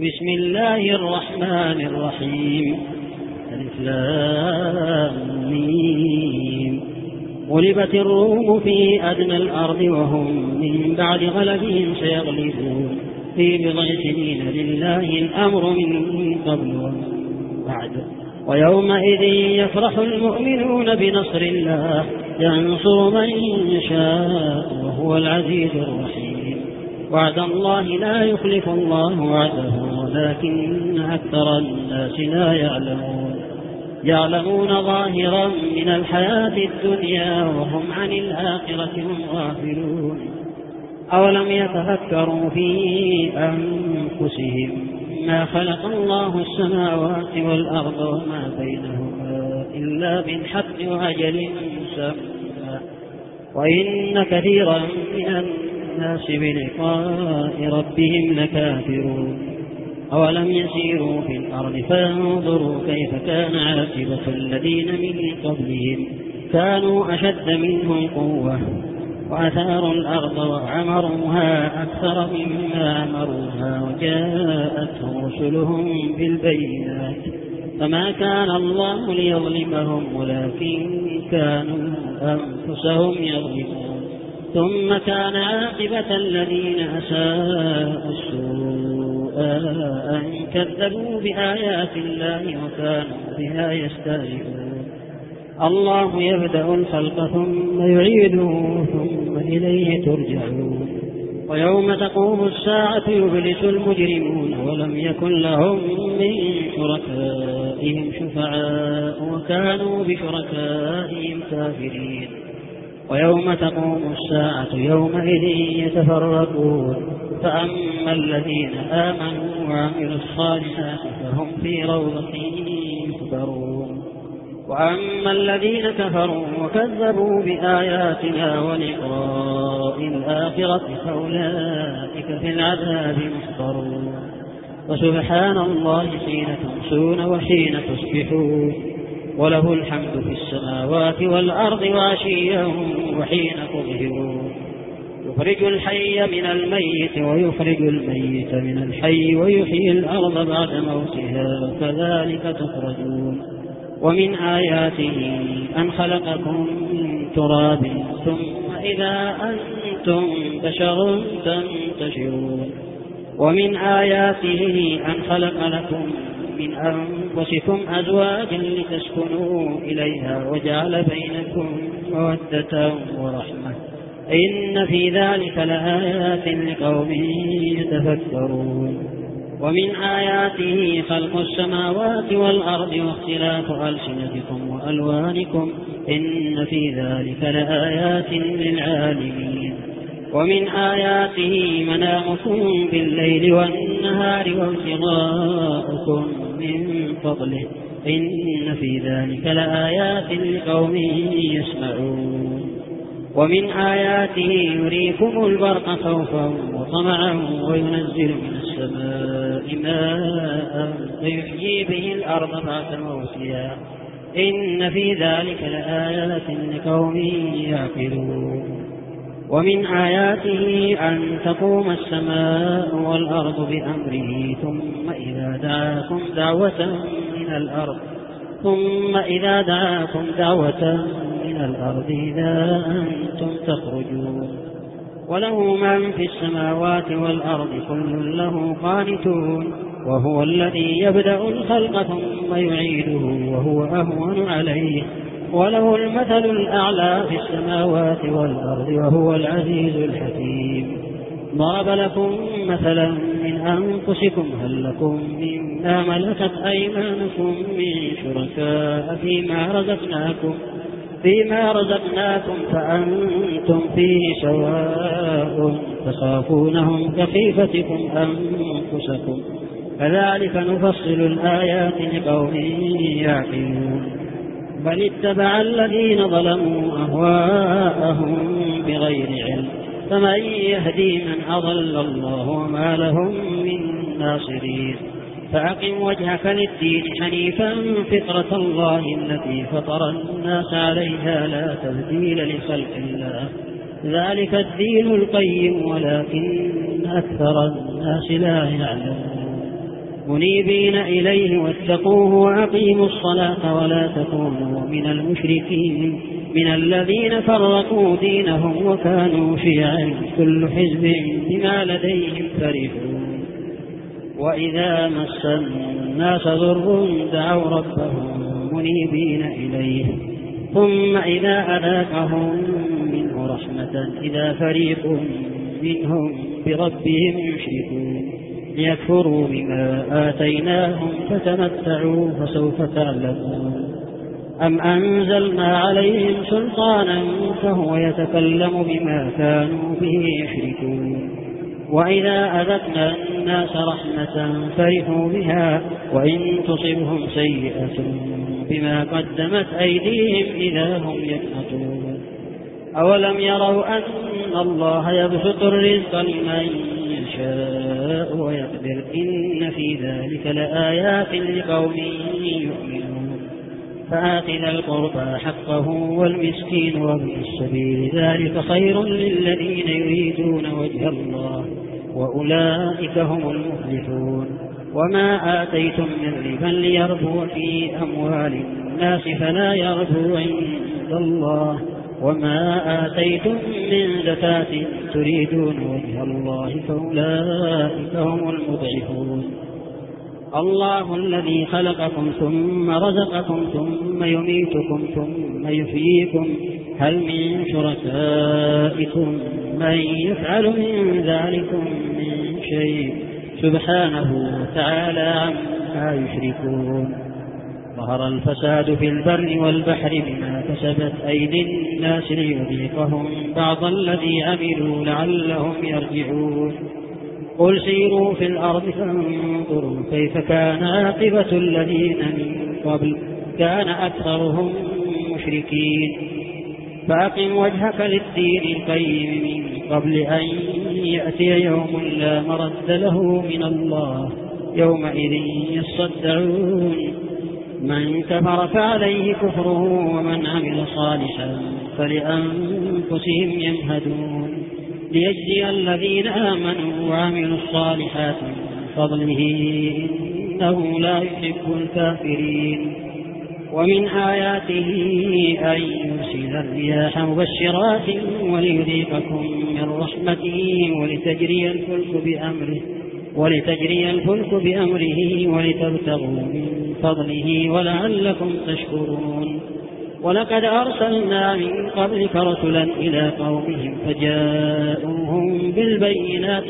بسم الله الرحمن الرحيم. ألف لام ميم. غلبت الروم في أدنى الأرض وهم من بعد غلبهم سيغلبون في بضع سنين لله الأمر من قبل ومن بعد. ويومئذ يفرح المؤمنون بنصر الله ينصر من يشاء وهو العزيز الرحيم. وعد الله لا يخلف الله وعده ولكن أكثر الناس لا يعلمون ظاهرا من الحياة الدنيا وهم عن الآخرة هم غافلون. أولم يتفكروا في أنفسهم ما خلق الله السماوات والأرض وما بينهما إلا بالحق وأجل مسمى وإن كثيرا من الناس بلقاء ربهم لكافرون. أولم يسيروا في الأرض فانظروا كيف كان عاقبة الذين من قبلهم كانوا أشد منهم قوة وأثاروا الأرض وعمروها أكثر مما عمروها وجاءتهم رسلهم بالبينات فما كان الله ليظلمهم ولكن كانوا أنفسهم يظلمون. ثم كان عاقبة الذين أساءوا السوء أن كذبوا بآيات الله وكانوا بها يستهزئون. الله يبدأ الخلق ثم يعيده ثم إليه ترجعون. ويوم تقوم الساعة يبلس المجرمون ولم يكن لهم من شركائهم شفعاء وكانوا بشركائهم كافرين. ويوم تقوم الساعة يومئذ يتفرقون فأما الذين آمنوا وعملوا الصالحات فهم في روضة يحبرون وأما الذين كفروا وكذبوا بآياتنا ولقاء الآخرة فأولئك في العذاب محضرون. وسبحان الله حين تمسون وحين تصبحون وله الحمد في السماوات والأرض وعشيا وحين تظهرون. يخرج الحي من الميت ويخرج الميت من الحي ويحيي الأرض بعد موتها كذلك تخرجون. ومن آياته أن خلقكم من تراب ثم إذا أنتم بشر تنتشرون. ومن آياته أن خلق لكم من أنفسكم أزواجا لتسكنوا إليها وجعل بينكم مودة ورحمة إن في ذلك لآيات لقوم يتفكرون. ومن آياته خلق السماوات والأرض واختلاف ألسنتكم وألوانكم إن في ذلك لآيات للعالمين. ومن آياته منامكم بالليل والنهار وابتغاؤكم من فضله إن في ذلك لآيات لقوم يسمعون. ومن آياته يريكم البرق خوفا وطمعا وينزل من السماء ماء فيحيي به الأرض بعد موتها إن في ذلك لآيات لقوم يعقلون. ومن آياته أن تقوم السماء والأرض بأمره ثم إذا دعاكم دعوة من الأرض إذا أنتم تخرجون. وله من في السماوات والأرض كل له قانتون وهو الذي يبدأ الخلق ثم يعيده وهو أهون عليه وله المثل الأعلى في السماوات والأرض وهو العزيز الحكيم. ضرب لكم مثلا من أنفسكم هل لكم مما ملكت أيمانكم من شركاء فيما رزقناكم فأنتم فيه سواء تخافونهم كخيفتكم أنفسكم كذلك نفصل الآيات لقوم يعقلون. بل اتبع الذين ظلموا أهواءهم بغير علم فمن يهدي من أضل الله وما لهم من ناصرين. فأقم وجهك للدين حنيفا فطرة الله التي فطر الناس عليها لا تبديل لخلق الله ذلك الدين القيم ولكن أكثر الناس لا يعلمون. منيبين إليه واتقوه وأقيموا الصلاة ولا تكونوا من المشركين من الذين فرقوا دينهم وكانوا شيعا كل حزب بما لديهم فرحون. وإذا مس الناس ضر دعوا ربهم منيبين إليه ثم إذا أذاقهم منه رحمة إذا فريق منهم بربهم يشركون ليكفروا بما آتيناهم فتمتعوا فسوف تعلمون. أم أنزلنا عليهم سلطانا فهو يتكلم بما كانوا به يشركون. وإذا أذقنا الناس رحمة فرحوا بها وإن تصبهم سيئة بما قدمت أيديهم إذا هم يقنطون. أولم يروا أن الله يبسط الرزق لمن يشاء ويقدر إن في ذلك لآيات لقوم يؤمنون. فآت ذا القربى حقه والمسكين وابن السبيل ذلك خير للذين يريدون وجه الله وأولئك هم المفلحون. وما آتيتم من ربا ليربو في أموال الناس فلا يربو عند الله وما آتيتم من زكاة تريدون وجه الله فأولئك هم المضعفون. الله الذي خلقكم ثم رزقكم ثم يميتكم ثم يحييكم هل من شركائكم من يفعل من ذلكم من شيء سبحانه وتعالى عما يشركون. ظهر الفساد في البر والبحر بما كسبت أيدي الناس ليذيقهم بعض الذي عملوا لعلهم يرجعون. قل سيروا في الأرض فانظروا كيف كان عاقبة الذين من قبل كان أكثرهم مشركين. فأقم وجهك للدين القيم من قبل أن يأتي يوم لا مرد له من الله يومئذ يصدعون. من كفر فعليه كفره ومن عمل صالحا فلأنفسهم يمهدون ليجزي الذين آمنوا وعملوا الصالحات من فضله إنه لا يحب الكافرين. ومن آياته أن يرسل الرياح مبشرات وليذيقكم من رحمته ولتجري الفلك بأمره ولتبتغوا من فضله ولعلكم تشكرون. ولقد أرسلنا من قبلك رسلا إلى قومهم فجاءوهم بالبينات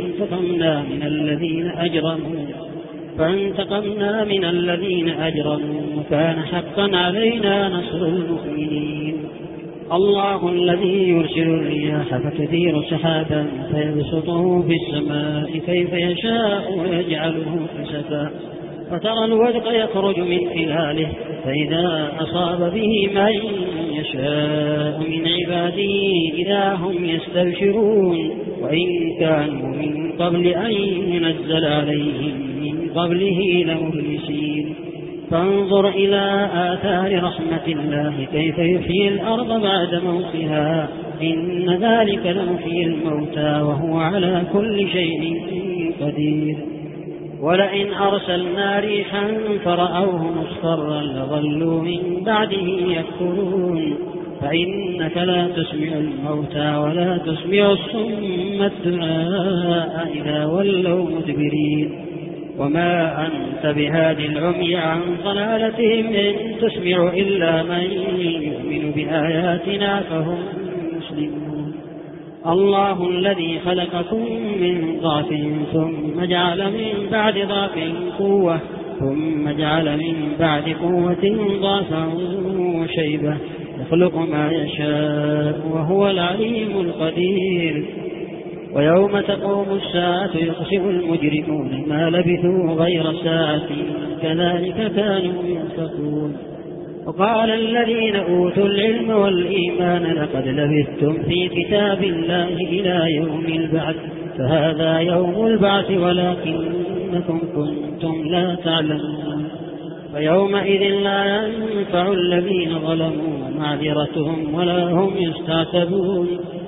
فانتقمنا من الذين أجرموا وكان حقا علينا نصر المؤمنين. الله الذي يرسل الرياح فتثير سحابا فيبسطه في السماء كيف يشاء ويجعله كسفا فترى الودق يخرج من خلاله فإذا أصاب به من يشاء من عباده إذا هم يستبشرون. وإن كانوا من قبل أن ينزل عليهم من قبله لمبلسين. فانظر إلى آثار رحمة الله كيف يحيي الأرض بعد موتها إن ذلك لمحيي الموتى وهو على كل شيء قدير. ولئن أرسلنا ريحا فرأوه مصفرا لظلوا من بعده يكفرون. فإنك لا تسمع الموتى ولا تسمع الصم الدعاء إذا ولوا مدبرين. وما أنت بهاد العمي عن ضلالتهم إن تسمع إلا من يؤمن بآياتنا فهم مسلمون. الله الذي خلقكم من ضعف ثم جعل من بعد ضعف قوة ثم جعل من بعد قوة ضعفا وشيبة يخلق ما يشاء وهو العليم القدير. ويوم تقوم الساعة يقسم المجرمون ما لبثوا غير ساعة كذلك كانوا يؤفكون. وقال الذين أوتوا العلم والإيمان لقد لبثتم في كتاب الله إلى يوم البعث فهذا يوم البعث ولكنكم كنتم لا تعلمون. فيومئذ لا ينفع الذين ظلموا معذرتهم ولا هم يستعتبون.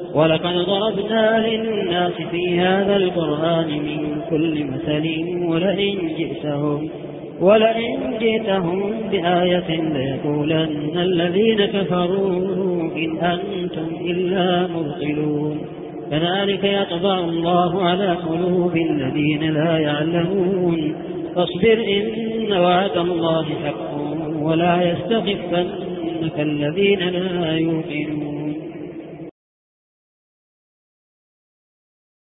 ولقد ضربنا للناس في هذا القرآن من كل مثل ولئن جئتهم بآية ليقولن الذين كفروا إن أنتم إلا مبطلون كذلك يطبع الله على قلوب الذين لا يعلمون فاصبر إن وعد الله حق ولا يستخفنك الذين لا يوقنون